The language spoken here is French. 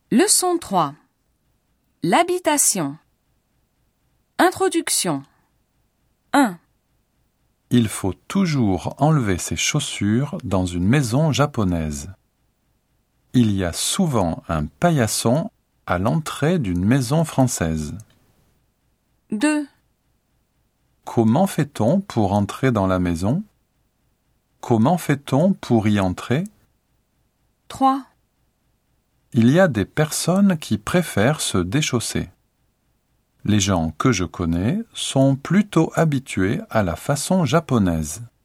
Leçon 3. L'habitation. Introduction. 1. Il faut toujours enlever ses chaussures dans une maison japonaise. Il y a souvent un paillasson à l'entrée d'une maison française. 2. Comment fait-on pour entrer dans la maison? Comment fait-on pour y entrer? 3. Il y a des personnes qui préfèrent se déchausser. Les gens que je connais sont plutôt habitués à la façon japonaise.